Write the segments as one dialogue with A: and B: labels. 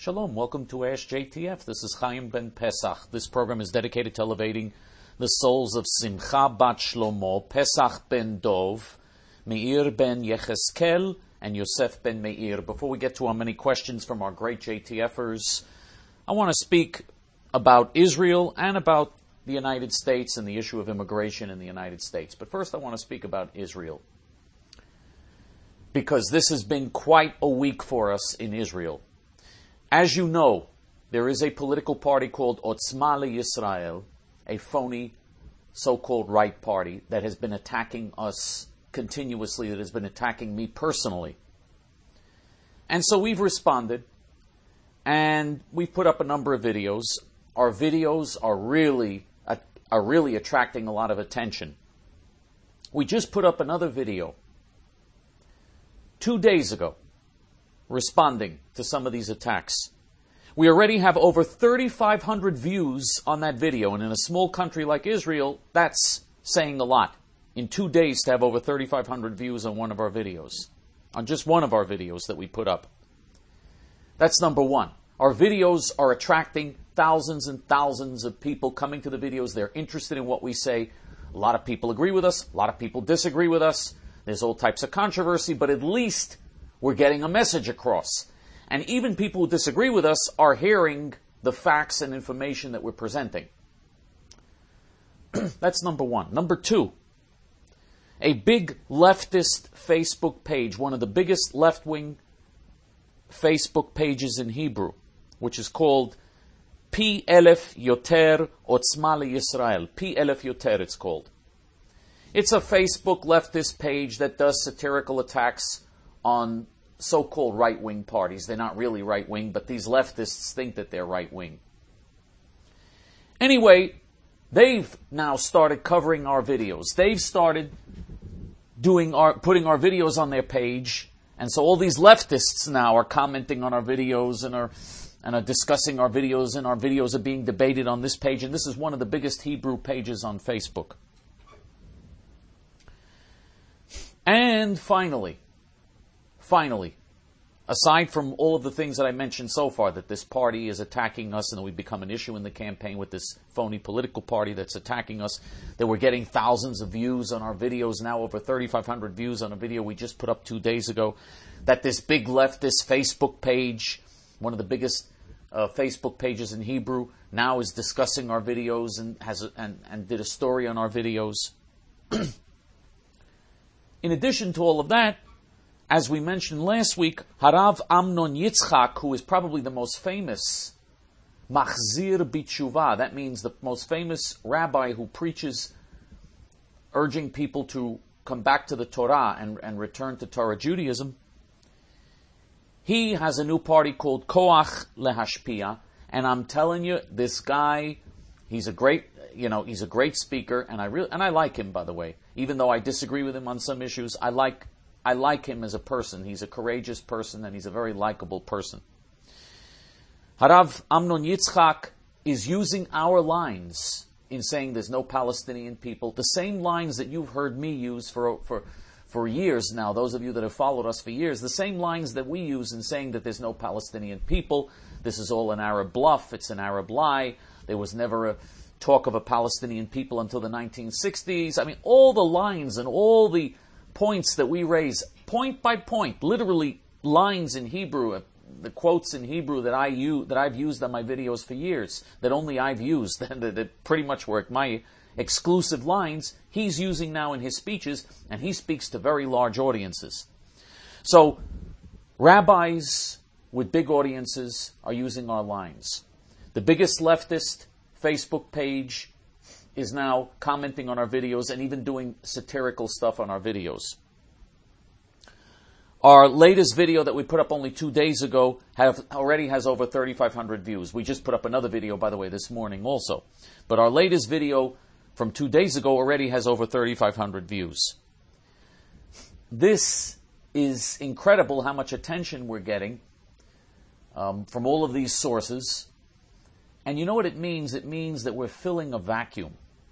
A: Shalom, welcome to Ash JTF. This is Chaim Ben Pesach. This program is dedicated to elevating the souls of Simcha Bat Shlomo, Pesach Ben Dov, Meir Ben Yecheskel, and Yosef Ben Meir. Before we get to our many questions from our great JTFers, I want to speak about Israel and about the United States and the issue of immigration in the United States. But first I want to speak about Israel, because this has been quite a week for us in Israel. As you know, there is a political party called Otzma LeYisrael, a phony so-called right party that has been attacking us continuously, that has been attacking me personally. And so we've responded, and we've put up a number of videos. Our videos are really attracting a lot of attention. We just put up another video 2 days ago, responding to some of these attacks. We already have over 3,500 views on that video, and in a small country like Israel, that's saying a lot. In 2 days to have over 3,500 views on one of our videos, on just one of our videos that we put up. That's number one. Our videos are attracting thousands and thousands of people coming to the videos. They're interested in what we say. A lot of people agree with us. A lot of people disagree with us. There's all types of controversy, but at least we're getting a message across. And even people who disagree with us are hearing the facts and information that we're presenting. That's number one. Number two, a big leftist Facebook page, one of the biggest left-wing Facebook pages in Hebrew, which is called Pi Elef Yoter Otzma LeYisrael. Pi Elef Yoter it's called. It's a Facebook leftist page that does satirical attacks on so-called right-wing parties. They're not really right-wing, but these leftists think that they're right-wing. Anyway, they've now started covering our videos. They've started putting our videos on their page, and so all these leftists now are commenting on our videos and are discussing our videos, and our videos are being debated on this page, and this is one of the biggest Hebrew pages on Facebook. And finally, aside from all of the things that I mentioned so far, that this party is attacking us and that we've become an issue in the campaign with this phony political party that's attacking us, that we're getting thousands of views on our videos, now over 3,500 views on a video we just put up 2 days ago, that this big leftist Facebook page, one of the biggest Facebook pages in Hebrew, now is discussing our videos and did a story on our videos. In addition to all of that, as we mentioned last week, Harav Amnon Yitzchak, who is probably the most famous Machzir B'Tshuva, that means the most famous rabbi who preaches urging people to come back to the Torah and return to Torah Judaism, he has a new party called Koach Lehashpia, and I'm telling you, this guy, he's a great speaker, and I like him, by the way. Even though I disagree with him on some issues, I like him as a person. He's a courageous person, and he's a very likable person. Harav Amnon Yitzchak is using our lines in saying there's no Palestinian people, the same lines that you've heard me use for years now, those of you that have followed us for years, the same lines that we use in saying that there's no Palestinian people. This is all an Arab bluff, it's an Arab lie, there was never a talk of a Palestinian people until the 1960s. I mean, all the lines and all the points that we raise, point by point, literally lines in Hebrew, the quotes in Hebrew that I've used on my videos for years, that only I've used, that pretty much were my exclusive lines, he's using now in his speeches, and he speaks to very large audiences. So, rabbis with big audiences are using our lines. The biggest leftist Facebook page is now commenting on our videos and even doing satirical stuff on our videos. Our latest video that we put up only 2 days ago already has over 3,500 views. We just put up another video, by the way, this morning also. But our latest video from 2 days ago already has over 3,500 views. This is incredible how much attention we're getting from all of these sources. And you know what it means? It means that we're filling a vacuum.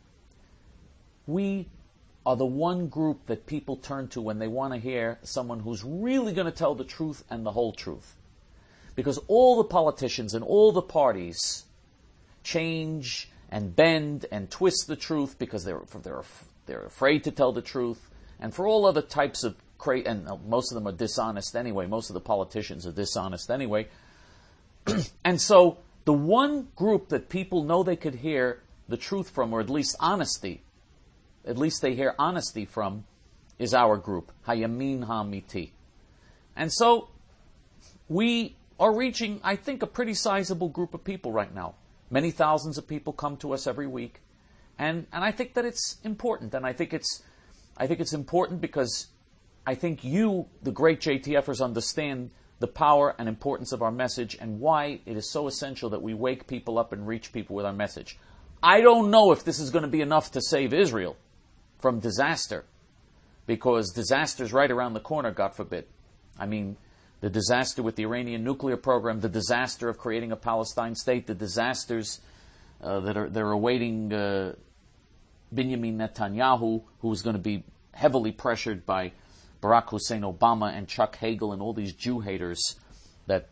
A: We are the one group that people turn to when they want to hear someone who's really going to tell the truth and the whole truth. Because all the politicians and all the parties change and bend and twist the truth because they're afraid to tell the truth, and for all other types of and most of them are dishonest anyway. Most of the politicians are dishonest anyway. And so the one group that people know they could hear the truth from, or at least honesty, at least they hear honesty from, is our group, Hayamin Ha'amiti. And so we are reaching, I think, a pretty sizable group of people right now. Many thousands of people come to us every week. And I think that it's important. And I think it's important because I think you, the great JTFers, understand the power and importance of our message and why it is so essential that we wake people up and reach people with our message. I don't know if this is going to be enough to save Israel from disaster, because disaster's right around the corner, God forbid. I mean, the disaster with the Iranian nuclear program, the disaster of creating a Palestine state, the disasters that are awaiting Benjamin Netanyahu, who is going to be heavily pressured by Barack Hussein Obama and Chuck Hagel and all these Jew haters that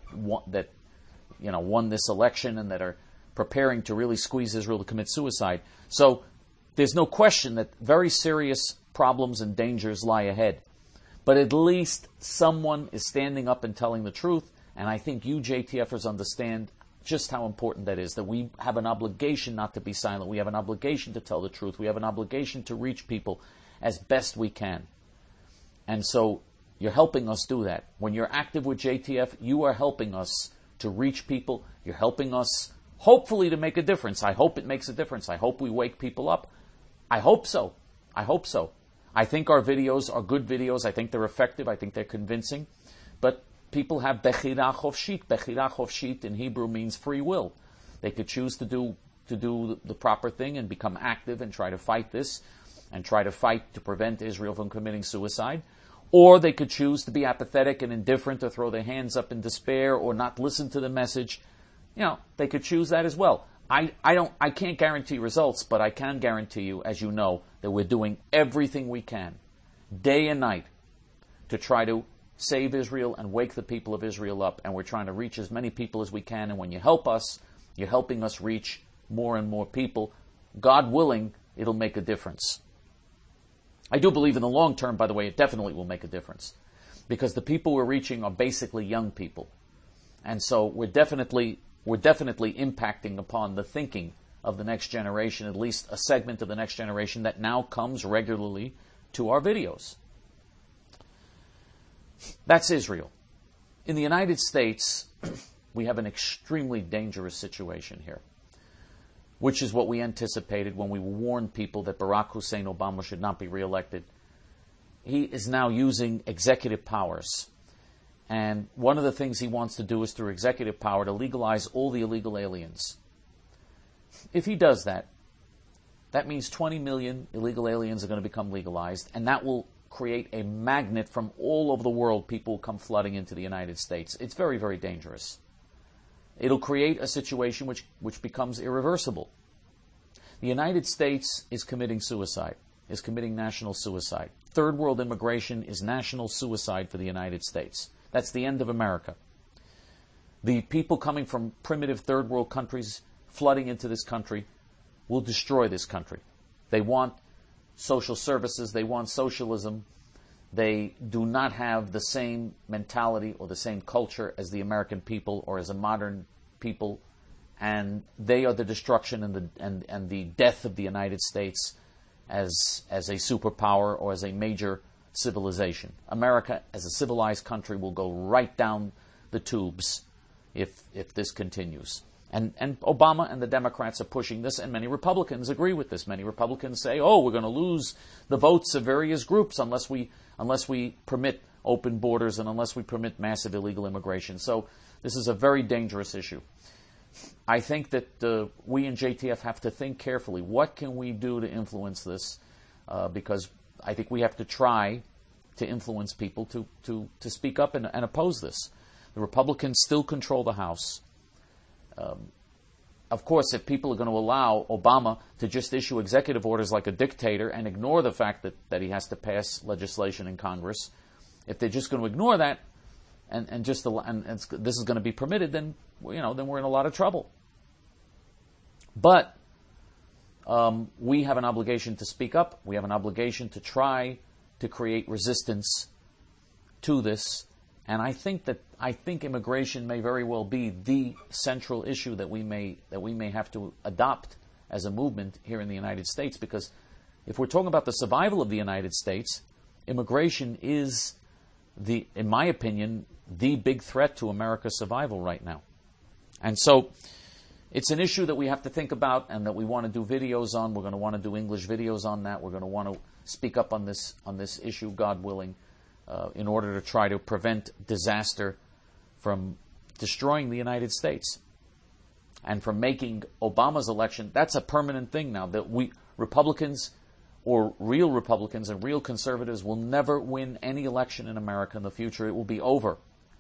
A: won this election and that are preparing to really squeeze Israel to commit suicide. So there's no question that very serious problems and dangers lie ahead. But at least someone is standing up and telling the truth, and I think you JTFers understand just how important that is, that we have an obligation not to be silent. We have an obligation to tell the truth. We have an obligation to reach people as best we can. And so you're helping us do that. When you're active with JTF, you are helping us to reach people. You're helping us, hopefully, to make a difference. I hope it makes a difference. I hope we wake people up. I hope so. I hope so. I think our videos are good videos. I think they're effective. I think they're convincing. But people have bechira chofshit. Bechira chofshit in Hebrew means free will. They could choose to do the proper thing and become active and try to fight this and try to fight to prevent Israel from committing suicide. Or they could choose to be apathetic and indifferent or throw their hands up in despair or not listen to the message. They could choose that as well. I can't guarantee results, but I can guarantee you, as you know, that we're doing everything we can, day and night, to try to save Israel and wake the people of Israel up. And we're trying to reach as many people as we can. And when you help us, you're helping us reach more and more people. God willing, it'll make a difference. I do believe in the long term, by the way, it definitely will make a difference. Because the people we're reaching are basically young people. And so we're definitely impacting upon the thinking of the next generation, at least a segment of the next generation that now comes regularly to our videos. That's Israel. In the United States, we have an extremely dangerous situation here, which is what we anticipated when we warned people that Barack Hussein Obama should not be reelected. He is now using executive powers. And one of the things he wants to do is through executive power to legalize all the illegal aliens. If he does that, that means 20 million illegal aliens are going to become legalized, and that will create a magnet from all over the world. People will come flooding into the United States. It's very, very dangerous. It'll create a situation which becomes irreversible. The United States is committing suicide, is committing national suicide. Third world immigration is national suicide for the United States. That's the end of America. The people coming from primitive third world countries flooding into this country will destroy this country. They want social services. They want socialism. They do not have the same mentality or the same culture as the American people or as a modern people, and they are the destruction and the death of the United States as a superpower or as a major civilization. America, as a civilized country, will go right down the tubes if this continues. And Obama and the Democrats are pushing this, and many Republicans agree with this. Many Republicans say, we're going to lose the votes of various groups unless we permit open borders and unless we permit massive illegal immigration. So this is a very dangerous issue. I think that we in JTF have to think carefully. What can we do to influence this? Because I think we have to try to influence people to speak up and oppose this. The Republicans still control the House. Of course, if people are going to allow Obama to just issue executive orders like a dictator and ignore the fact that he has to pass legislation in Congress, if they're just going to ignore that, this is going to be permitted, then we're in a lot of trouble. But we have an obligation to speak up. We have an obligation to try to create resistance to this. And I think immigration may very well be the central issue that we may have to adopt as a movement here in the United States, because if we're talking about the survival of the United States, immigration is in my opinion, the big threat to America's survival right now. And so it's an issue that we have to think about and that we want to do videos on. We're going to want to do English videos on that. We're going to want to speak up on this issue, God willing, in order to try to prevent disaster from destroying the United States and from making Obama's election. That's a permanent thing now, that Republicans or real Republicans and real conservatives will never win any election in America in the future. It will be over.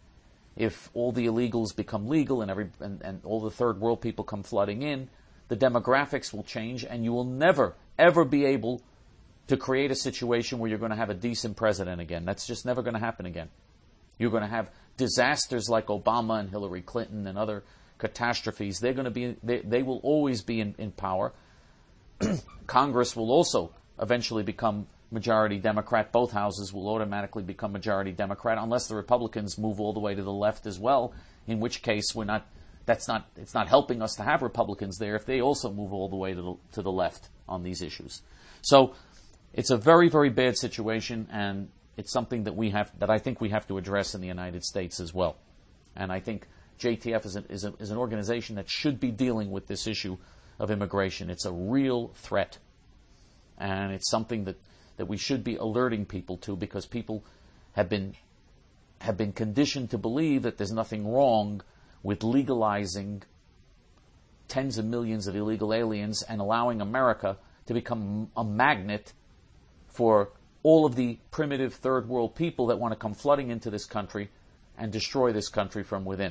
A: If all the illegals become legal and all the third world people come flooding in, the demographics will change, and you will never, ever be able to create a situation where you're going to have a decent president again. That's just never going to happen again. You're going to have disasters like Obama and Hillary Clinton and other catastrophes. They will always be in power. Congress will also eventually become majority Democrat. Both houses will automatically become majority Democrat unless the Republicans move all the way to the left as well, in which case it's not helping us to have Republicans there if they also move all the way to the left on these issues. So it's a very, very bad situation, and it's something that I think we have to address in the United States as well. And I think JTF is an organization that should be dealing with this issue of immigration. It's a real threat. And it's something that we should be alerting people to, because people have been conditioned to believe that there's nothing wrong with legalizing tens of millions of illegal aliens and allowing America to become a magnet for all of the primitive third world people that want to come flooding into this country and destroy this country from within.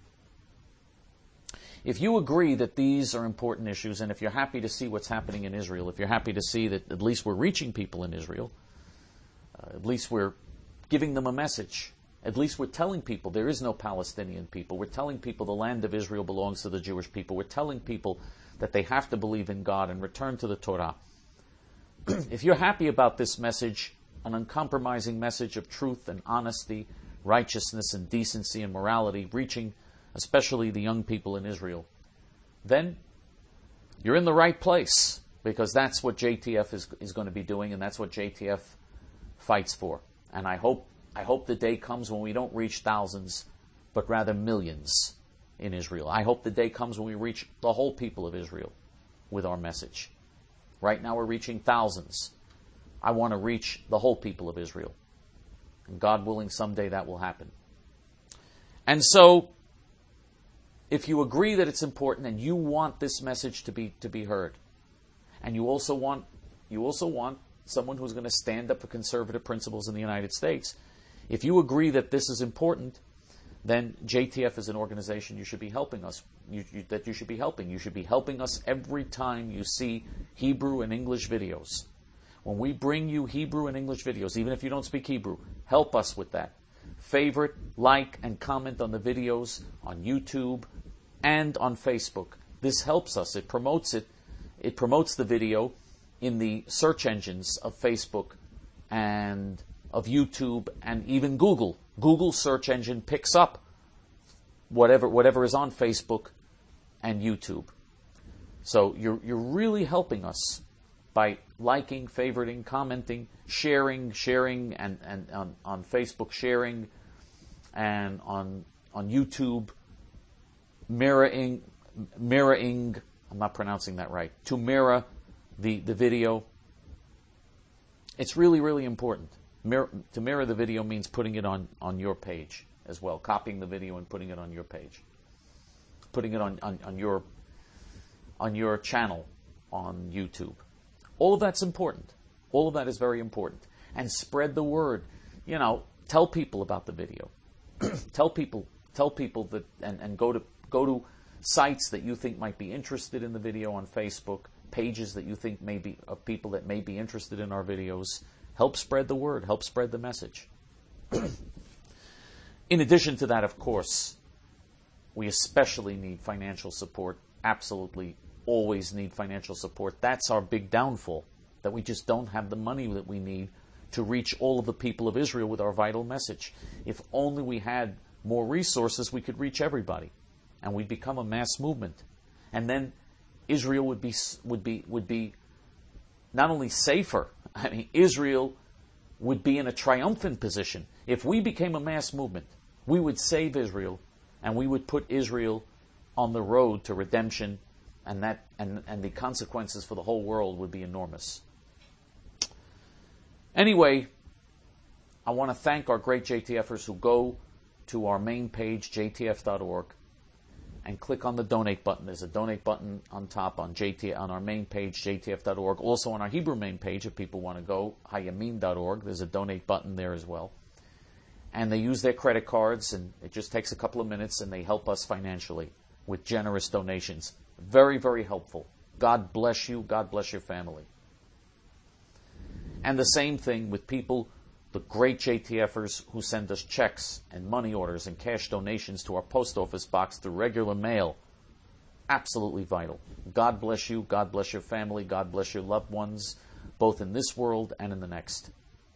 A: If you agree that these are important issues, and if you're happy to see what's happening in Israel, if you're happy to see that at least we're reaching people in Israel, at least we're giving them a message, at least we're telling people there is no Palestinian people, we're telling people the land of Israel belongs to the Jewish people, we're telling people that they have to believe in God and return to the Torah. If you're happy about this message, an uncompromising message of truth and honesty, righteousness and decency and morality, reaching especially the young people in Israel, then you're in the right place, because that's what JTF is going to be doing, and that's what JTF fights for. And I hope the day comes when we don't reach thousands, but rather millions in Israel. I hope the day comes when we reach the whole people of Israel with our message. Right now we're reaching thousands. I want to reach the whole people of Israel. And God willing, someday that will happen. And so, if you agree that it's important and you want this message to be heard, and you also want someone who's going to stand up for conservative principles in the United States, if you agree that this is important, then JTF is an organization you should be helping us. You should be helping. You should be helping us every time you see Hebrew and English videos. When we bring you Hebrew and English videos, even if you don't speak Hebrew, help us with that. Favorite, like, and comment on the videos on YouTube and on Facebook. This helps us. It promotes it. It promotes the video in the search engines of Facebook and of YouTube and even Google. Google's search engine picks up whatever is on Facebook and YouTube. So you're really helping us by liking, favoriting, commenting, sharing, and on Facebook sharing, and on YouTube mirroring, I'm not pronouncing that right, to mirror the video. It's really, really important. To mirror the video means putting it on your page as well, copying the video and putting it on your page, putting it on your channel on YouTube. All of that's important. All of that is very important. And spread the word. Tell people about the video. Tell people that, and go to sites that you think might be interested in the video on Facebook, pages that you think may be of people that may be interested in our videos. Help spread the word. Help spread the message. In addition to that, of course, we especially need financial support. Absolutely always need financial support. That's our big downfall, that we just don't have the money that we need to reach all of the people of Israel with our vital message. If only we had more resources, we could reach everybody, and we'd become a mass movement. And then Israel would be not only safer, I mean, Israel would be in a triumphant position. If we became a mass movement, we would save Israel, and we would put Israel on the road to redemption, and the consequences for the whole world would be enormous. Anyway, I want to thank our great JTFers who go to our main page, jtf.org, and click on the donate button. There's a donate button on top on our main page, jtf.org. Also on our Hebrew main page, if people want to go, hayamin.org, there's a donate button there as well. And they use their credit cards, and it just takes a couple of minutes, and they help us financially with generous donations. Very, very helpful. God bless you. God bless your family. And the same thing with people, the great JTFers who send us checks and money orders and cash donations to our post office box through regular mail. Absolutely vital. God bless you. God bless your family. God bless your loved ones, both in this world and in the next.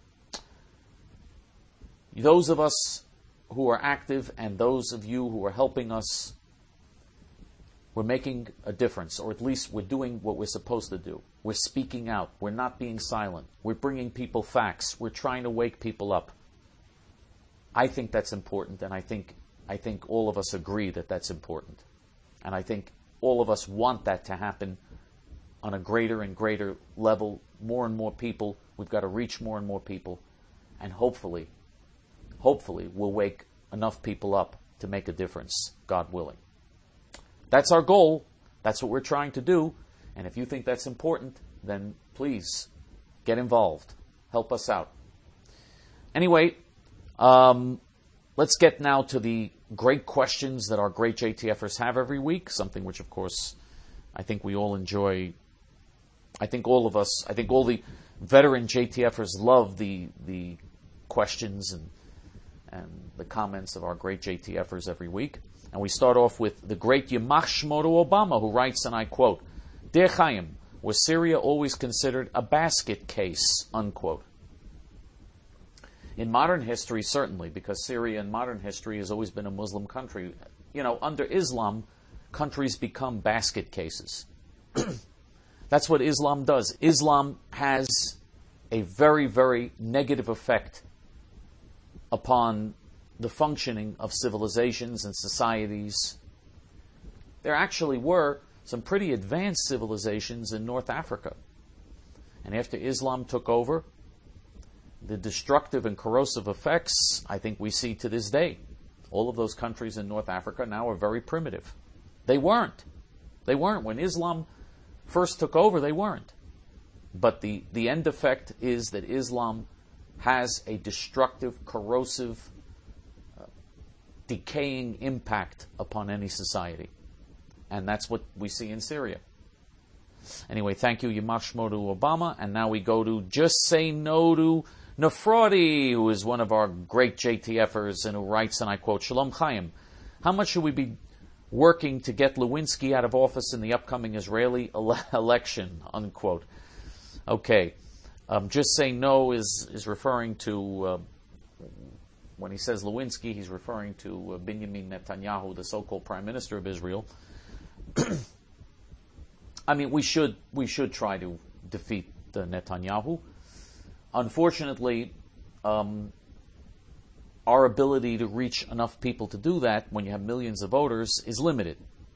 A: Those of us who are active and those of you who are helping us, we're making a difference, or at least we're doing what we're supposed to do. We're speaking out. We're not being silent. We're bringing people facts. We're trying to wake people up. I think that's important, and I think all of us agree that that's important. And I think all of us want that to happen on a greater and greater level. More and more people. We've got to reach more and more people. And hopefully we'll wake enough people up to make a difference, God willing. That's our goal. That's what we're trying to do. And if you think that's important, then please get involved. Help us out. Anyway, let's get now to the great questions that our great JTFers have every week, something which, of course, I think we all enjoy. I think all the veteran JTFers love the questions and the comments of our great JTFers every week. And we start off with the great Yamach Shmo to Obama, who writes, and I quote, Dear Chaim, was Syria always considered a basket case, unquote? In modern history, certainly, because Syria in modern history has always been a Muslim country. You know, under Islam, countries become basket cases. That's what Islam does. Islam has a very, very negative effect upon the functioning of civilizations and societies. There actually were some pretty advanced civilizations in North Africa. And after Islam took over, the destructive and corrosive effects, I think we see to this day. All of those countries in North Africa now are very primitive. They weren't. When Islam first took over, they weren't. But the end effect is that Islam has a destructive, corrosive, decaying impact upon any society. And that's what we see in Syria. Anyway, thank you, Yamach Shmo to Obama. And now we go to Just Say No to Nefrodi, who is one of our great JTFers and who writes, and I quote, Shalom Chaim, how much should we be working to get Lewinsky out of office in the upcoming Israeli election, unquote? Okay. Just Say No is referring to, when he says Lewinsky, he's referring to Benjamin Netanyahu, the so-called Prime Minister of Israel. I mean, we should try to defeat Netanyahu. Unfortunately, our ability to reach enough people to do that when you have millions of voters is limited.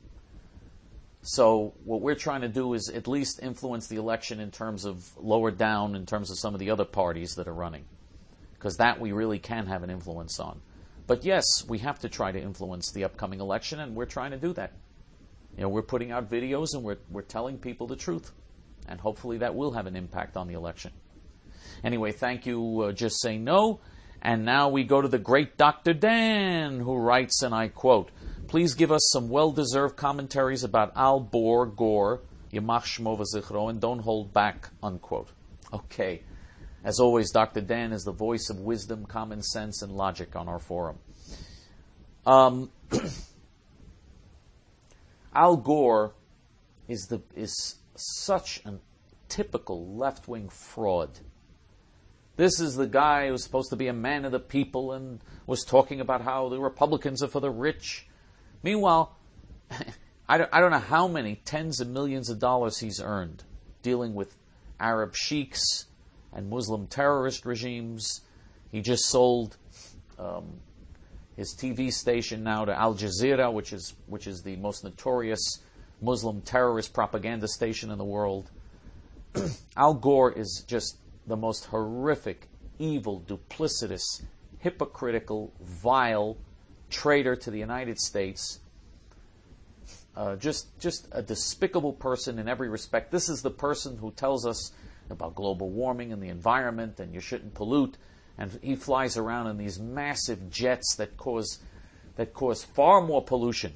A: So what we're trying to do is at least influence the election in terms of lower down, in terms of some of the other parties that are running. Because that we really can have an influence on. But yes, we have to try to influence the upcoming election, and we're trying to do that. You know, we're putting out videos and we're telling people the truth. And hopefully that will have an impact on the election. Anyway, thank you, Just Say No. And now we go to the great Dr. Dan, who writes, and I quote, please give us some well-deserved commentaries about Al Bor Gore, Yamach Shmo v'Zichro, and don't hold back, unquote. Okay. As always, Dr. Dan is the voice of wisdom, common sense, and logic on our forum. Al Gore is such a typical left-wing fraud. This is the guy who's supposed to be a man of the people and was talking about how the Republicans are for the rich. Meanwhile, I don't know how many tens of millions of dollars he's earned dealing with Arab sheiks and Muslim terrorist regimes. He just sold his TV station now to Al Jazeera, which is the most notorious Muslim terrorist propaganda station in the world. Al Gore is just the most horrific, evil, duplicitous, hypocritical, vile traitor to the United States. Just a despicable person in every respect. This is the person who tells us about global warming and the environment and you shouldn't pollute. And he flies around in these massive jets that cause far more pollution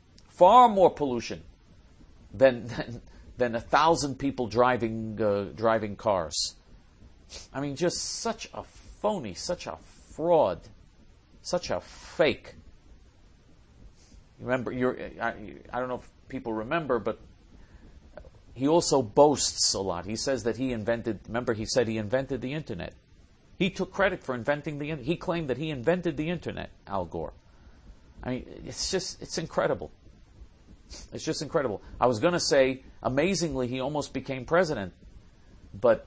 A: than 1,000 people driving cars. I mean, just such a phony, such a fraud, such a fake. Remember, I don't know if people remember, but he also boasts a lot. He says that he invented the internet. He took credit for inventing the internet. He claimed that he invented the internet, Al Gore. I mean, it's incredible. It's just incredible. I was going to say, amazingly, he almost became president. But,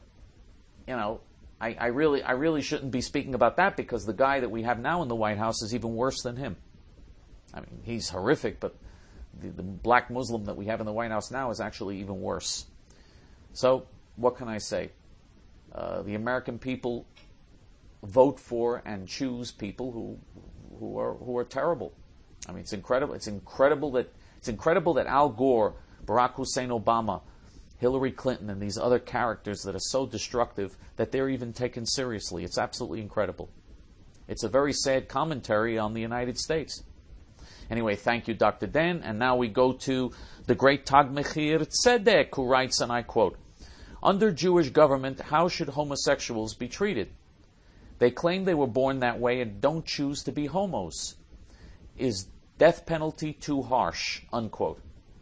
A: I really shouldn't be speaking about that because the guy that we have now in the White House is even worse than him. I mean, he's horrific, but the black Muslim that we have in the White House now is actually even worse. So, what can I say? The American people vote for and choose people who are terrible. I mean, it's incredible. It's incredible that Al Gore, Barack Hussein Obama, Hillary Clinton, and these other characters that are so destructive that they're even taken seriously. It's absolutely incredible. It's a very sad commentary on the United States. Anyway, thank you, Dr. Dan. And now we go to the great Tag Mechir Tzedek, who writes, and I quote, "Under Jewish government, how should homosexuals be treated? They claim they were born that way and don't choose to be homos. Is death penalty too harsh?" Unquote.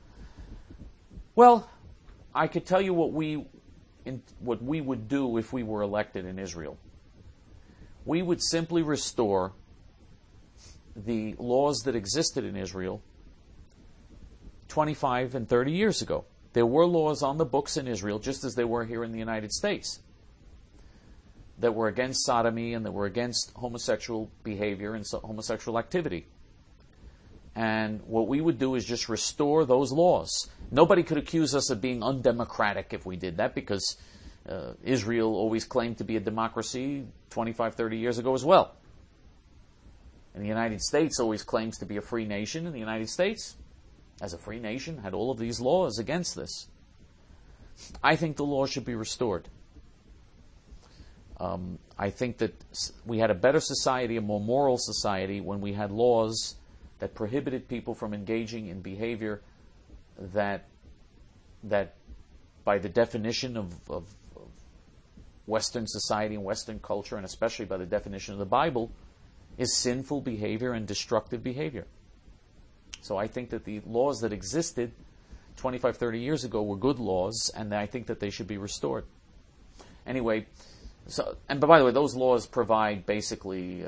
A: Well, I could tell you what we would do if we were elected in Israel. We would simply restore the laws that existed in Israel 25 and 30 years ago. There were laws on the books in Israel, just as they were here in the United States, that were against sodomy and that were against homosexual behavior and homosexual activity. And what we would do is just restore those laws. Nobody could accuse us of being undemocratic if we did that, because Israel always claimed to be a democracy 25, 30 years ago as well. And the United States always claims to be a free nation, and the United States, as a free nation, had all of these laws against this. I think the law should be restored. I think that we had a better society, a more moral society, when we had laws that prohibited people from engaging in behavior that by the definition of Western society and Western culture, and especially by the definition of the Bible, is sinful behavior and destructive behavior. So I think that the laws that existed 25, 30 years ago were good laws, and I think that they should be restored. Anyway, but by the way, those laws provide basically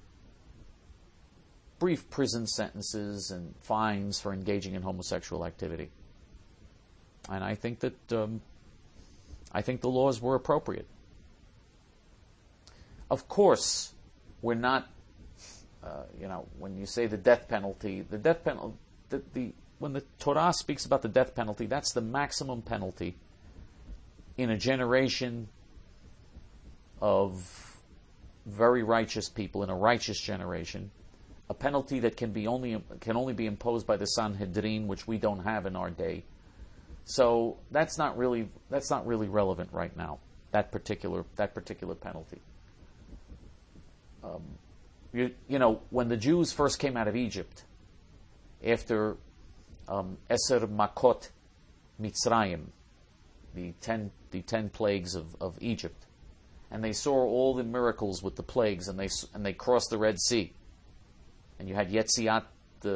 A: brief prison sentences and fines for engaging in homosexual activity. And I think that the laws were appropriate. Of course, we're not. When you say the death penalty, when the Torah speaks about the death penalty, that's the maximum penalty in a generation of very righteous people, in a righteous generation, a penalty that can only be imposed by the Sanhedrin, which we don't have in our day. So that's not really relevant right now. That particular penalty. When the Jews first came out of Egypt, after Eser Makot Mitzrayim, the 10 plagues of Egypt, and they saw all the miracles with the plagues, and they crossed the Red Sea. and you had Yetziat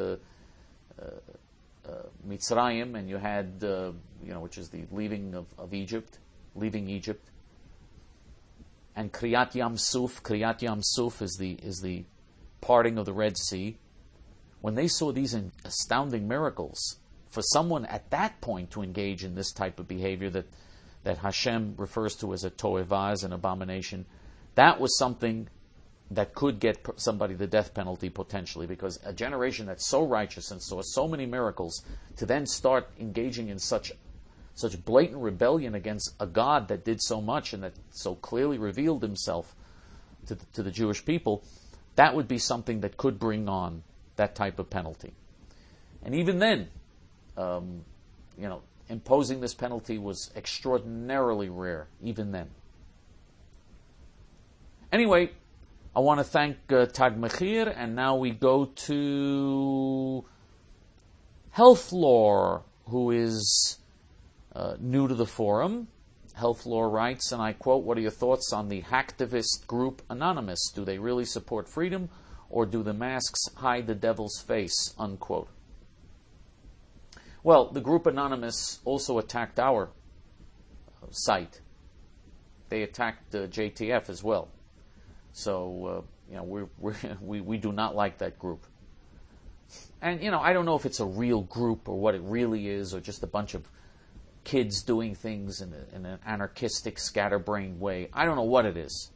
A: Mitzrayim, and you had, which is the leaving of Egypt, leaving Egypt, and Kriyat Yam Suf. Kriyat Yam Suf is the parting of the Red Sea. When they saw these astounding miracles, for someone at that point to engage in this type of behavior that Hashem refers to as a to'evah, as an abomination, that was something that could get somebody the death penalty potentially, because a generation that's so righteous and saw so many miracles, to then start engaging in such blatant rebellion against a God that did so much and that so clearly revealed himself to the Jewish people, that would be something that could bring on that type of penalty. And even then, imposing this penalty was extraordinarily rare, even then. Anyway, I want to thank Tag Mechir, and now we go to Health Lore, who is new to the forum. Health Lore writes, and I quote, "What are your thoughts on the hacktivist group Anonymous? Do they really support freedom, or do the masks hide the devil's face?" Unquote. Well, the group Anonymous also attacked our site. They attacked JTF as well. So, we do not like that group. And, I don't know if it's a real group or what it really is, or just a bunch of kids doing things in an anarchistic, scatterbrained way. I don't know what it is.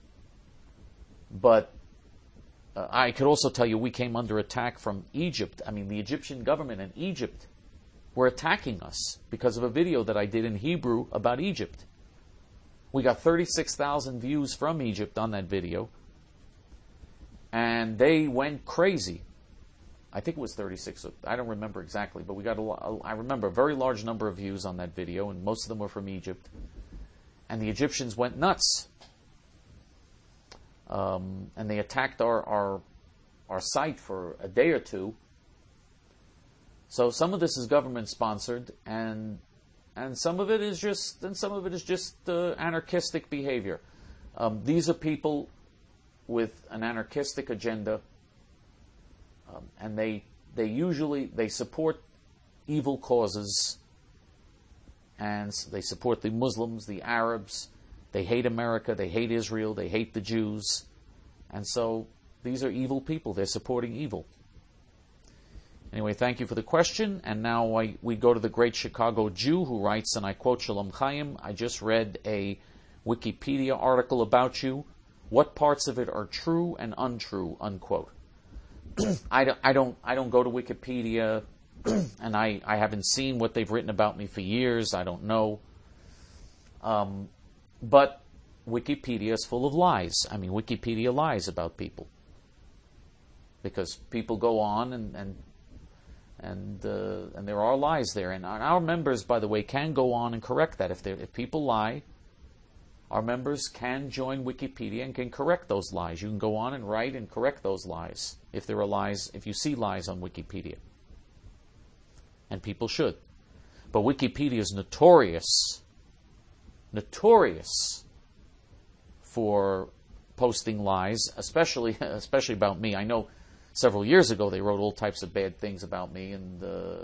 A: But I could also tell you we came under attack from Egypt. I mean, the Egyptian government and Egypt were attacking us because of a video that I did in Hebrew about Egypt. We got 36,000 views from Egypt on that video, and they went crazy. I think it was 36. I don't remember exactly, but we got I remember a very large number of views on that video, and most of them were from Egypt. And the Egyptians went nuts, and they attacked our site for a day or two. So some of this is government sponsored, and some of it is just anarchistic behavior. These are people with an anarchistic agenda, and they usually support evil causes, and they support the Muslims, the Arabs. They hate America, they hate Israel, they hate the Jews, and so these are evil people. They're supporting evil. Anyway, thank you for the question. And now we go to the great Chicago Jew, who writes, and I quote, "Shalom Chaim, I just read a Wikipedia article about you. What parts of it are true and untrue?" Unquote. I don't go to Wikipedia, and I haven't seen what they've written about me for years. I don't know. But Wikipedia is full of lies. I mean, Wikipedia lies about people, because people go on and there are lies there. And our members, by the way, can go on and correct that. If people lie, our members can join Wikipedia and can correct those lies. You can go on and write and correct those lies if there are lies, if you see lies on Wikipedia. And people should. But Wikipedia is notorious for posting lies, especially about me. I know several years ago they wrote all types of bad things about me, and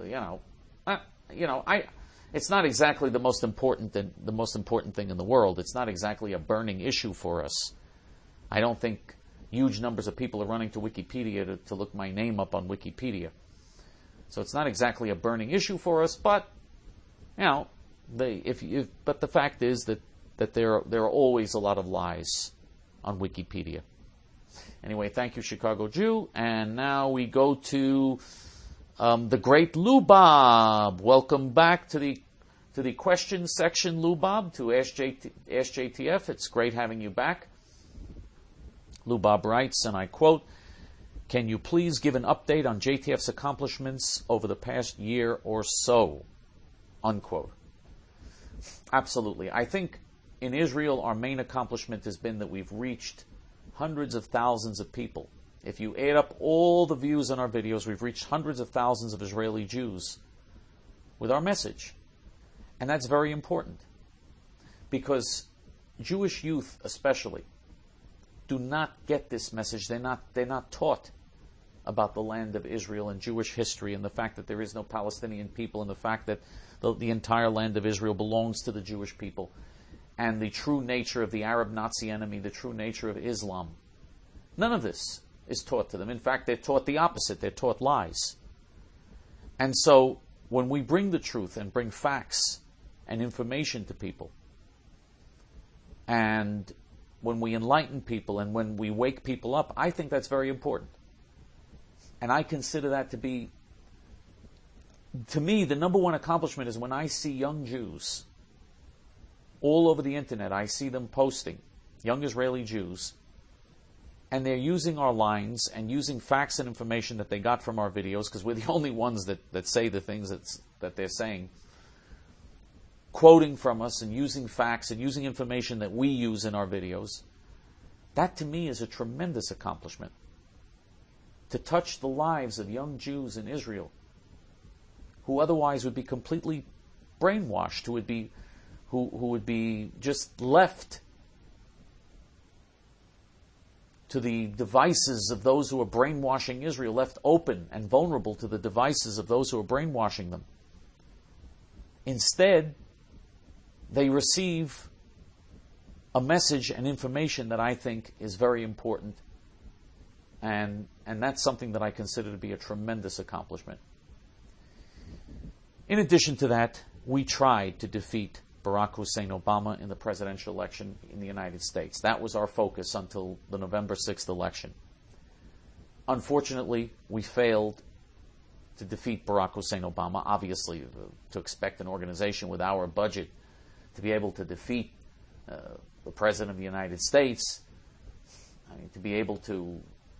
A: it's not exactly the most important thing in the world. It's not exactly a burning issue for us. I don't think huge numbers of people are running to Wikipedia to look my name up on Wikipedia. So it's not exactly a burning issue for us, but but the fact is that there are always a lot of lies on Wikipedia. Anyway, thank you, Chicago Jew. And now we go to the great Lubab. Welcome back to the question section, Lubab, to Ask JTF. It's great having you back. Lubab writes, and I quote, "Can you please give an update on JTF's accomplishments over the past year or so?" Unquote. Absolutely. I think in Israel our main accomplishment has been that we've reached hundreds of thousands of people. If you add up all the views on our videos, we've reached hundreds of thousands of Israeli Jews with our message. And that's very important, because Jewish youth especially do not get this message. They're not taught. about the land of Israel and Jewish history and the fact that there is no Palestinian people and the fact that the entire land of Israel belongs to the Jewish people and the true nature of the Arab Nazi enemy, the true nature of Islam. None of this is taught to them. In fact, they're taught the opposite. They're taught lies. And so when we bring the truth and bring facts and information to people, and when we enlighten people and when we wake people up, I think that's very important. And I consider that to be, to me, the number one accomplishment is when I see young Jews all over the internet. I see them posting, young Israeli Jews, and they're using our lines and using facts and information that they got from our videos, because we're the only ones that say the things that they're saying, quoting from us and using facts and using information that we use in our videos. That to me is a tremendous accomplishment. To touch the lives of young Jews in Israel who otherwise would be completely brainwashed, who would be just left to the devices of those who are brainwashing Israel, left open and vulnerable to the devices of those who are brainwashing them. Instead, they receive a message and information that I think is very important, and that's something that I consider to be a tremendous accomplishment. In addition to that, we tried to defeat Barack Hussein Obama in the presidential election in the United States. That was our focus until the November 6th election. Unfortunately, we failed to defeat Barack Hussein Obama. Obviously, to expect an organization with our budget to be able to defeat the President of the United States, to be able to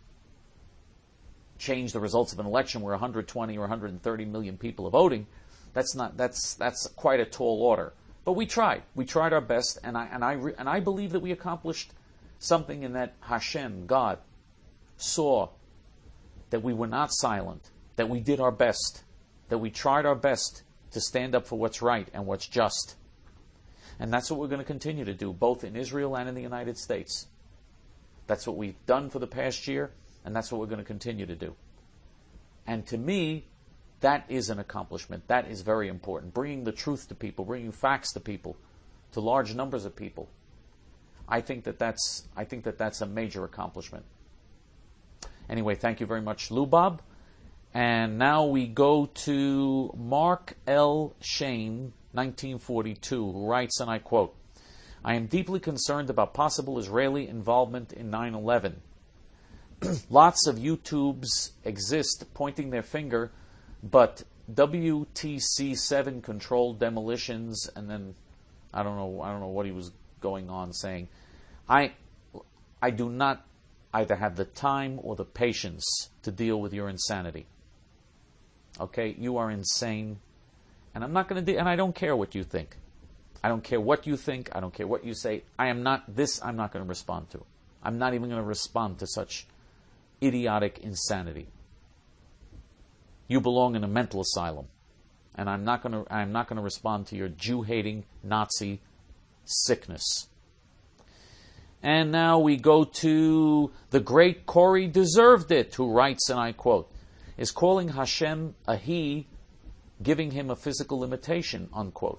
A: change the results of an election where 120 or 130 million people are voting, that's quite a tall order. But we tried. We tried our best, and I believe that we accomplished something in that Hashem, God, saw that we were not silent, that we did our best, that we tried our best to stand up for what's right and what's just. And that's what we're going to continue to do, both in Israel and in the United States. That's what we've done for the past year, and that's what we're going to continue to do. And to me, that is an accomplishment. That is very important. Bringing the truth to people, bringing facts to people, to large numbers of people. I think that that's a major accomplishment. Anyway, thank you very much, Lubab. And now we go to Mark L. Shane, 1942, who writes, and I quote, "I am deeply concerned about possible Israeli involvement in 9/11. Lots of YouTubes exist pointing their finger, but WTC-7 controlled demolitions," and then I don't know what he was going on saying. I do not either have the time or the patience to deal with your insanity. Okay, you are insane, and I'm not going to and I don't care what you think. I don't care what you think. I don't care what you say. I'm not going to respond to. I'm not even going to respond to such idiotic insanity. You belong in a mental asylum, and I'm not going to respond to your Jew-hating Nazi sickness. And now we go to the great Corey Deserved It, who writes, and I quote, "Is calling Hashem a he giving him a physical limitation," unquote.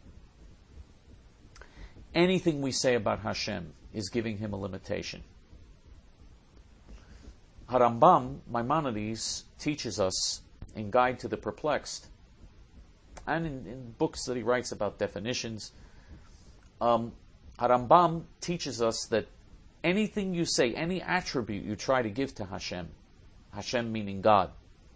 A: Anything we say about Hashem is giving him a limitation. Harambam, Maimonides, teaches us in Guide to the Perplexed, and in books that he writes about definitions, Harambam teaches us that anything you say, any attribute you try to give to Hashem, Hashem meaning God,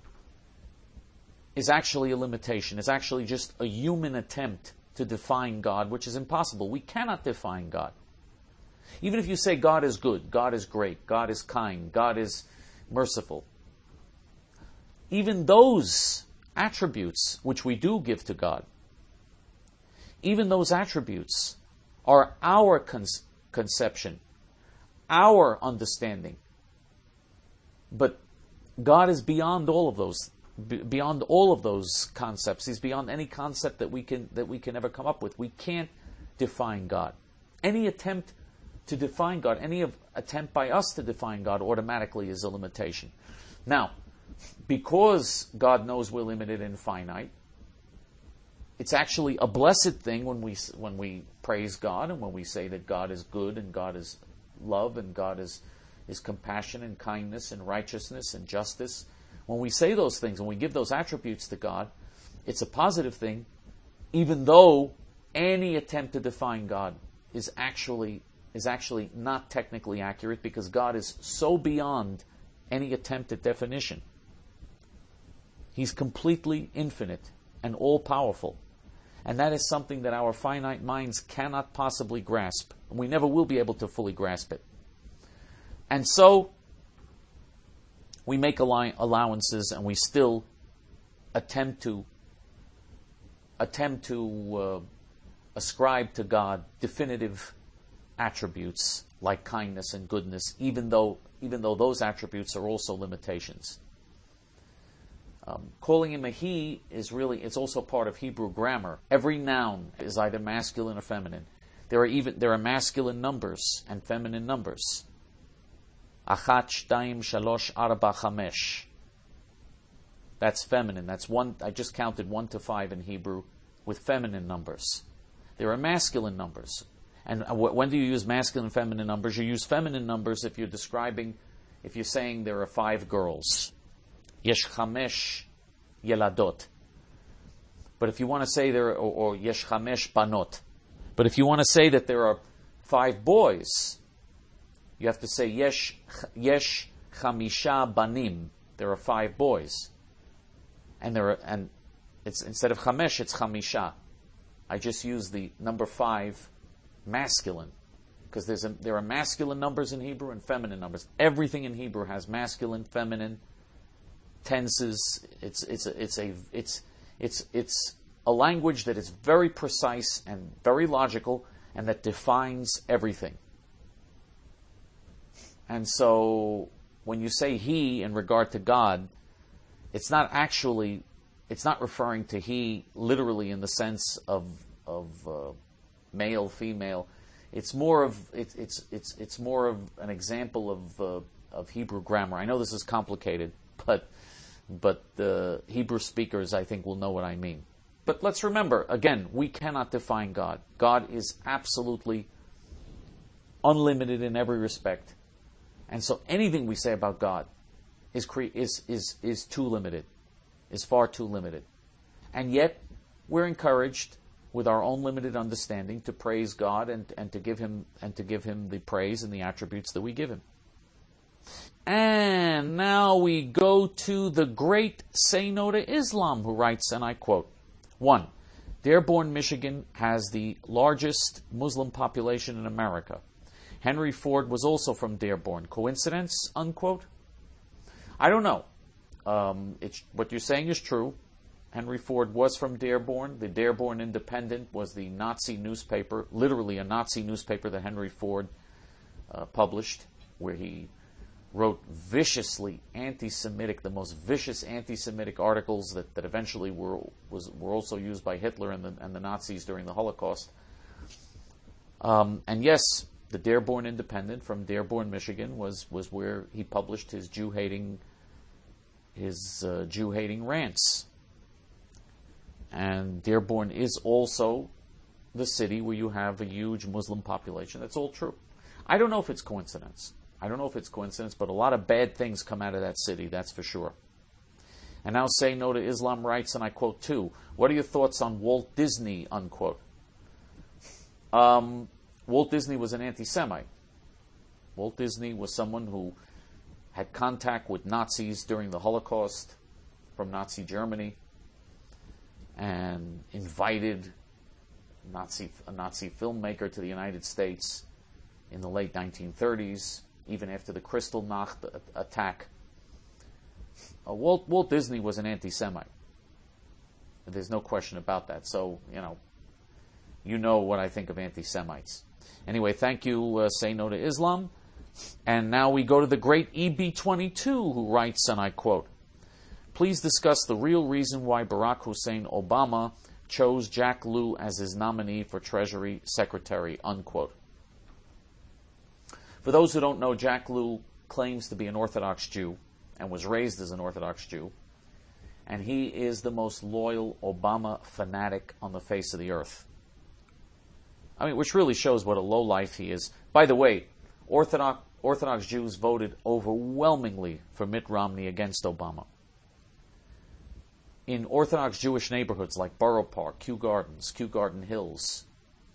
A: is actually a limitation. It's actually just a human attempt to define God, which is impossible. We cannot define God. Even if you say God is good, God is great, God is kind, God is merciful, even those attributes which we do give to God, even those attributes are our conception, our understanding. But God is beyond all of those concepts. He's beyond any concept that we can ever come up with. We can't define God. Any attempt to define God, any attempt by us to define God automatically is a limitation. Now, because God knows we're limited and finite, it's actually a blessed thing when we praise God and when we say that God is good and God is love and God is compassion and kindness and righteousness and justice. When we say those things and we give those attributes to God, it's a positive thing, even though any attempt to define God is actually not technically accurate, because God is so beyond any attempt at definition. He's completely infinite and all-powerful. And that is something that our finite minds cannot possibly grasp. And we never will be able to fully grasp it. And so, we make allowances and we still attempt to ascribe to God definitive attributes like kindness and goodness, even though those attributes are also limitations. Calling him a he it's also part of Hebrew grammar. Every noun is either masculine or feminine. There are masculine numbers and feminine numbers. Achat, shtayim, shalosh, arba, chamesh. That's feminine. That's one. I just counted 1 to 5 in Hebrew with feminine numbers. There are masculine numbers. And when do you use masculine and feminine numbers? You use feminine numbers if you're saying there are 5 girls. Yesh chamesh yeladot. But if you want to say or yesh chamesh banot. But if you want to say that there are 5 boys, you have to say yesh chamisha banim. There are 5 boys. And it's instead of chamesh, it's chamisha. I just use the number 5 masculine, because there are masculine numbers in Hebrew and feminine numbers. Everything in Hebrew has masculine, feminine tenses. It's a language that is very precise and very logical, and that defines everything. And so, when you say he in regard to God, it's not referring to he literally in the sense of male, female. It's more of an example of Hebrew grammar. I know this is complicated, but the Hebrew speakers, I think, will know what I mean. But let's remember, again, we cannot define God. God is absolutely unlimited in every respect, and so anything we say about God is too limited, is far too limited, and yet we're encouraged with our own limited understanding to praise God and to give him the praise and the attributes that we give him. And now we go to the great Say No to Islam, who writes, and I quote, 1. Dearborn, Michigan has the largest Muslim population in America. Henry Ford was also from Dearborn. Coincidence? Unquote. I don't know. What you're saying is true. Henry Ford was from Dearborn. The Dearborn Independent was the Nazi newspaper, literally a Nazi newspaper that Henry Ford published, where he wrote viciously anti-Semitic, the most vicious anti-Semitic articles that eventually were also used by Hitler and the Nazis during the Holocaust. And yes, the Dearborn Independent from Dearborn, Michigan, was where he published his Jew-hating rants. And Dearborn is also the city where you have a huge Muslim population. That's all true. I don't know if it's coincidence. But a lot of bad things come out of that city, that's for sure. And now Say No to Islam writes, and I quote 2, what are your thoughts on Walt Disney, unquote? Walt Disney was an anti-Semite. Walt Disney was someone who had contact with Nazis during the Holocaust from Nazi Germany, and invited a Nazi filmmaker to the United States in the late 1930s, even after the Kristallnacht attack. Walt Disney was an anti-Semite. There's no question about that. So, you know what I think of anti-Semites. Anyway, thank you, Say No to Islam. And now we go to the great EB22, who writes, and I quote, please discuss the real reason why Barack Hussein Obama chose Jack Lew as his nominee for Treasury Secretary, unquote. For those who don't know, Jack Lew claims to be an Orthodox Jew, and was raised as an Orthodox Jew. And he is the most loyal Obama fanatic on the face of the earth. I mean, which really shows what a lowlife he is. By the way, Orthodox Jews voted overwhelmingly for Mitt Romney against Obama. In Orthodox Jewish neighborhoods like Borough Park, Kew Gardens, Kew Garden Hills,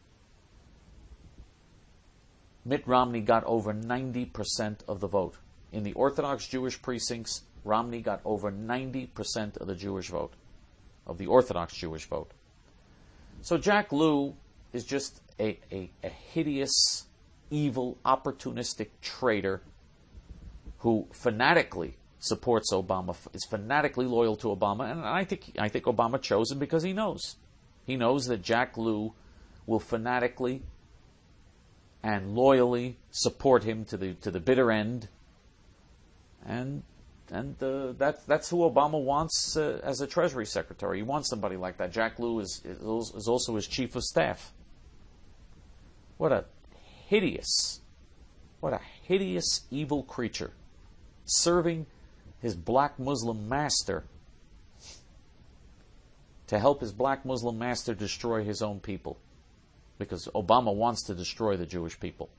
A: Mitt Romney got over 90% of the vote. In the Orthodox Jewish precincts, Romney got over 90% of the Jewish vote, of the Orthodox Jewish vote. So Jack Lew is just a hideous, evil, opportunistic traitor who fanatically supports Obama, is fanatically loyal to Obama, and I think Obama chose him because he knows. He knows that Jack Lew will fanatically and loyally support him to the bitter end, and that's who Obama wants as a Treasury Secretary. He wants somebody like that. Jack Lew is also his chief of staff. What a hideous, evil creature, serving his black Muslim master to help his black Muslim master destroy his own people, because Obama wants to destroy the Jewish people.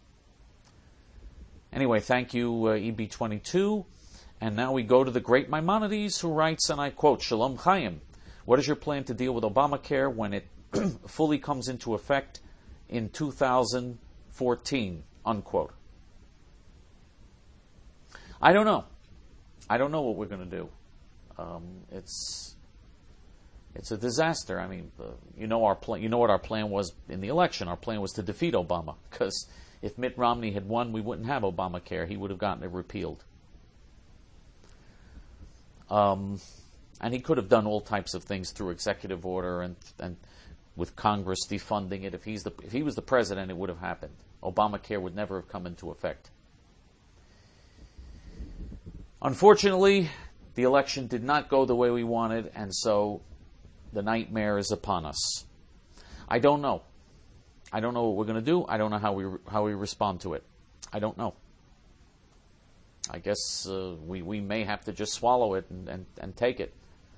A: Anyway, thank you, EB22. And now we go to the great Maimonides, who writes, and I quote, Shalom Chaim, what is your plan to deal with Obamacare when it fully comes into effect in 2014, unquote. I don't know. I don't know what we're going to do. It's a disaster. I mean, you know our plan. You know what our plan was in the election. Our plan was to defeat Obama, because if Mitt Romney had won, we wouldn't have Obamacare. He would have gotten it repealed. And he could have done all types of things through executive order and with Congress defunding it. If he was the president, it would have happened. Obamacare would never have come into effect. Unfortunately, the election did not go the way we wanted, and so the nightmare is upon us. I don't know. I don't know what we're going to do. I don't know how we respond to it. I don't know. I guess we may have to just swallow it and take it.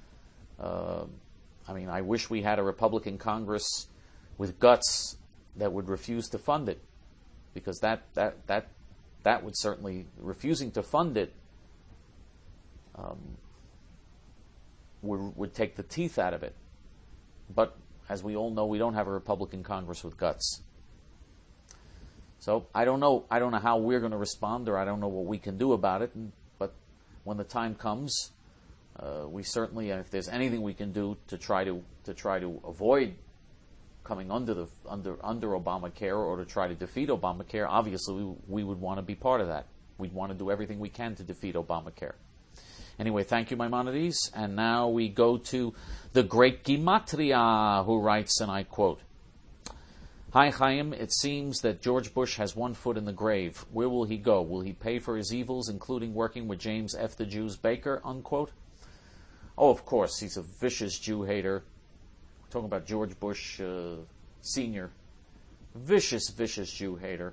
A: I mean, I wish we had a Republican Congress with guts that would refuse to fund it, because that would certainly, refusing to fund it would take the teeth out of it. But as we all know, we don't have a Republican Congress with guts. So I don't know how we're going to respond, or I don't know what we can do about it. But when the time comes, we certainly, if there's anything we can do to try to avoid coming under Obamacare, or to try to defeat Obamacare, obviously we would want to be part of that. We'd want to do everything we can to defeat Obamacare. Anyway, thank you, Maimonides. And now we go to the great Gematria, who writes, and I quote, Hi, Chaim, it seems that George Bush has one foot in the grave. Where will he go? Will he pay for his evils, including working with James F. the Jews Baker, unquote? Oh, of course, he's a vicious Jew hater. We're talking about George Bush Sr. Vicious Jew hater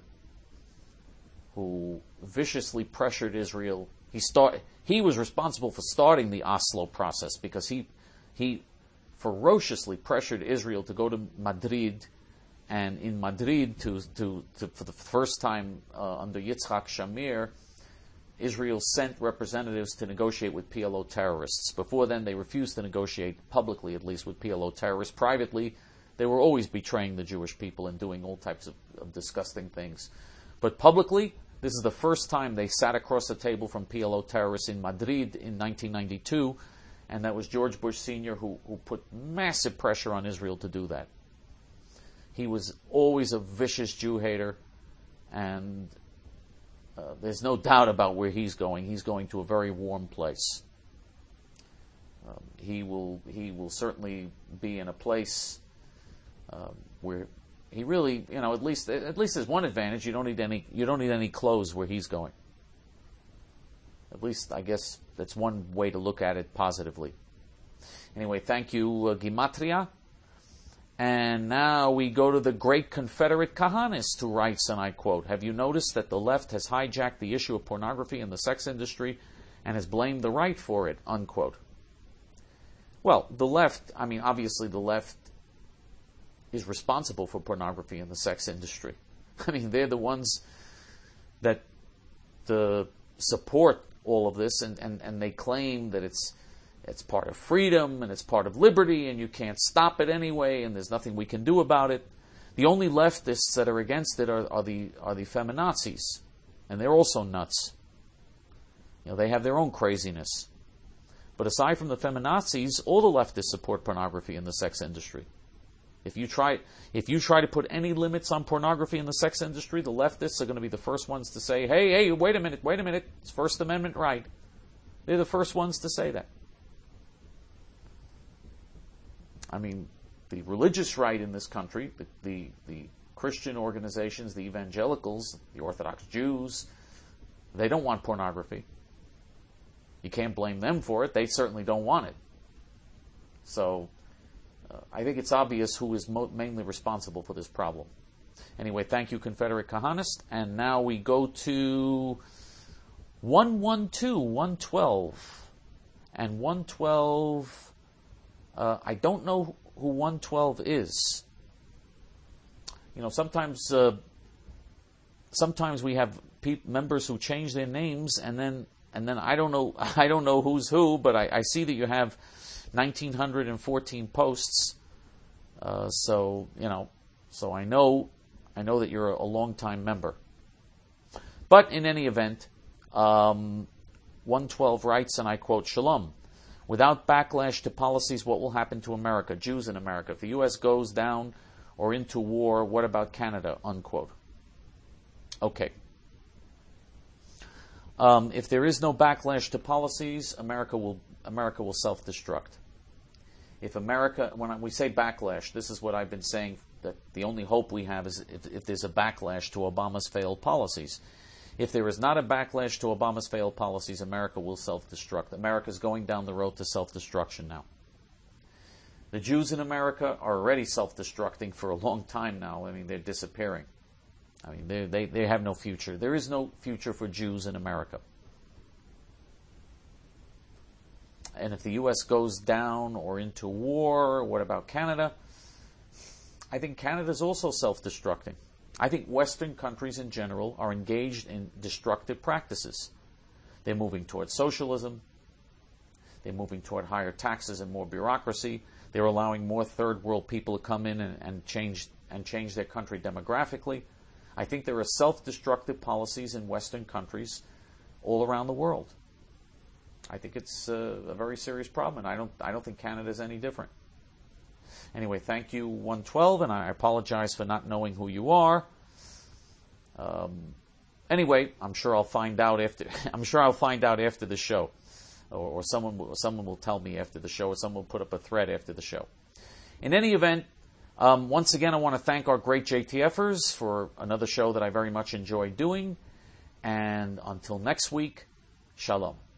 A: who viciously pressured Israel. He was responsible for starting the Oslo process, because he ferociously pressured Israel to go to Madrid, and in Madrid, to for the first time under Yitzhak Shamir, Israel sent representatives to negotiate with PLO terrorists. Before then, they refused to negotiate, publicly at least, with PLO terrorists. Privately, they were always betraying the Jewish people and doing all types of disgusting things. But publicly, this is the first time they sat across the table from PLO terrorists in Madrid in 1992, and that was George Bush Sr. who put massive pressure on Israel to do that. He was always a vicious Jew hater, and there's no doubt about where he's going. He's going to a very warm place. He will certainly be in a place where he really, at least there's one advantage. You don't need any clothes where he's going. At least, I guess that's one way to look at it positively. Anyway, thank you, Gematria. And now we go to the great Confederate Kahanist, who writes, and I quote, Have you noticed that the left has hijacked the issue of pornography in the sex industry and has blamed the right for it, unquote. Well, the left, obviously the left is responsible for pornography in the sex industry. They're the ones that support all of this, and they claim that it's part of freedom and it's part of liberty and you can't stop it anyway and there's nothing we can do about it. The only leftists that are against it are the feminazis, and they're also nuts. They have their own craziness. But aside from the feminazis, all the leftists support pornography in the sex industry. If you try to put any limits on pornography in the sex industry, the leftists are going to be the first ones to say, hey, wait a minute, it's First Amendment right. They're the first ones to say that. The religious right in this country, the Christian organizations, the evangelicals, the Orthodox Jews, they don't want pornography. You can't blame them for it. They certainly don't want it. So I think it's obvious who is mainly responsible for this problem. Anyway, thank you, Confederate Kahanist. And now we go to 112, 112. And 112, I don't know who 112 is. Sometimes we have members who change their names, and then I don't know who's who, but I see that you have 1,914 posts. So I know that you're a long-time member. But in any event, 112 writes, and I quote, Shalom. Without backlash to policies, what will happen to America, Jews in America? If the U.S. goes down or into war, what about Canada? Unquote. Okay. If there is no backlash to policies, America will self-destruct. When we say backlash, this is what I've been saying, that the only hope we have is if there's a backlash to Obama's failed policies. If there is not a backlash to Obama's failed policies, America will self-destruct. America's going down the road to self-destruction now. The Jews in America are already self-destructing for a long time now. They're disappearing. They have no future. There is no future for Jews in America. And if the U.S. goes down or into war, what about Canada? I think Canada's also self-destructing. I think Western countries in general are engaged in destructive practices. They're moving toward socialism. They're moving toward higher taxes and more bureaucracy. They're allowing more third world people to come in and change their country demographically. I think there are self-destructive policies in Western countries all around the world. I think it's a very serious problem, and I don't think Canada is any different. Anyway, thank you, 112, and I apologize for not knowing who you are. Anyway, I'm sure I'll find out after. I'm sure I'll find out after the show, or someone will tell me after the show, or someone will put up a thread after the show. In any event, once again, I want to thank our great JTFers for another show that I very much enjoy doing. And until next week, Shalom.